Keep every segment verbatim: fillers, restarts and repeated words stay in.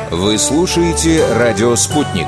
Вы слушаете «Радио Спутник».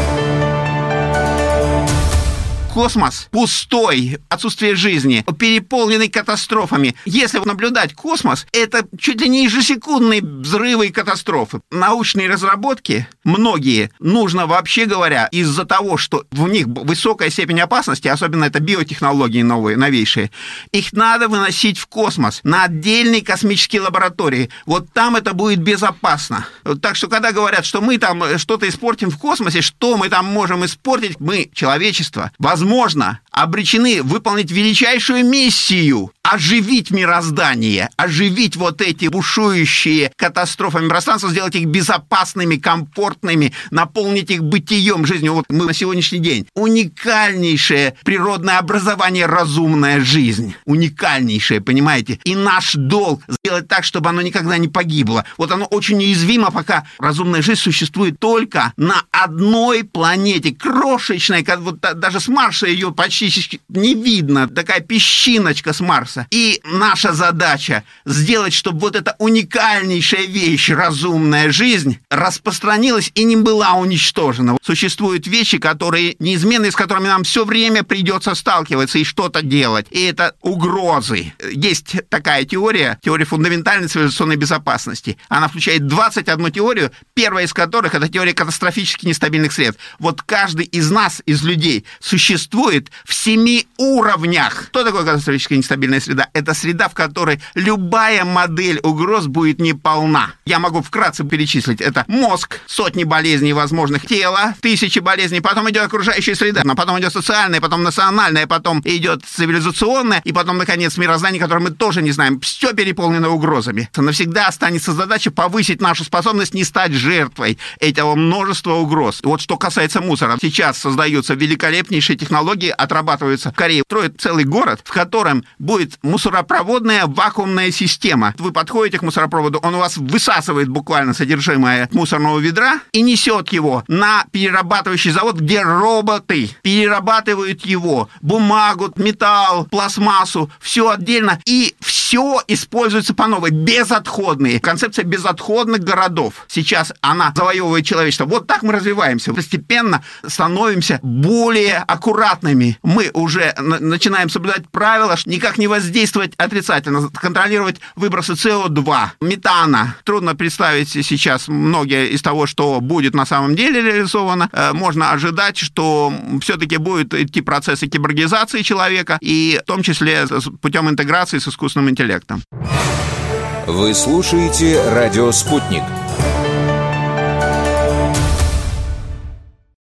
Космос пустой, отсутствие жизни, переполненный катастрофами. Если наблюдать космос, это чуть ли не ежесекундные взрывы и катастрофы. Научные разработки, многие, нужно вообще говоря, из-за того, что в них высокая степень опасности, особенно это биотехнологии новые, новейшие, их надо выносить в космос, на отдельные космические лаборатории. Вот там это будет безопасно. Так что, когда говорят, что мы там что-то испортим в космосе, что мы там можем испортить, мы, человечество, возможно, возможно, обречены выполнить величайшую миссию – оживить мироздание, оживить вот эти бушующие катастрофами пространства, сделать их безопасными, комфортными, наполнить их бытием, жизнью. Вот мы на сегодняшний день. Уникальнейшее природное образование, разумная жизнь. Уникальнейшее, понимаете? И наш долг сделать так, чтобы оно никогда не погибло. Вот оно очень уязвимо, пока разумная жизнь существует только на одной планете, крошечной, вот даже с Марса ее почти не видно, такая песчиночка с Марса. И наша задача сделать, чтобы вот эта уникальнейшая вещь, разумная жизнь, распространилась и не была уничтожена. Существуют вещи, которые неизменны, с которыми нам все время придется сталкиваться и что-то делать. И это угрозы. Есть такая теория, теория фундаментальной цивилизационной безопасности. Она включает двадцать одну теорию, первая из которых – это теория катастрофически нестабильных сред. Вот каждый из нас, из людей, существует в семи уровнях. Что такое катастрофически нестабильная среда? Это среда, в которой любая модель угроз будет неполна. Я могу вкратце перечислить. Это мозг, сотни болезней возможных, тело, тысячи болезней, потом идет окружающая среда, но потом идет социальная, потом национальная, потом идет цивилизационная, и потом, наконец, мироздание, которое мы тоже не знаем. Все переполнено угрозами. Навсегда останется задача повысить нашу способность не стать жертвой этого множества угроз. Вот что касается мусора. Сейчас создаются великолепнейшие технологии, отрабатываются в Корее. Строят целый город, в котором будет мусоропроводная вакуумная система. Вы подходите к мусоропроводу, он у вас высасывает буквально содержимое мусорного ведра и несет его на перерабатывающий завод, где роботы перерабатывают его, бумагу, металл, пластмассу, все отдельно, и все используется по новой, безотходные. Концепция безотходных городов. Сейчас она завоевывает человечество. Вот так мы развиваемся. Постепенно становимся более аккуратными. Мы уже начинаем соблюдать правила, никак не воздействовать отрицательно, контролировать выбросы С О два, метана. Трудно представить сейчас многие из того, что будет на самом деле реализовано. Можно ожидать, что все-таки будут идти процессы киборгизации человека, и в том числе путем интеграции с искусственным интеллектом. Вы слушаете «Радио Спутник».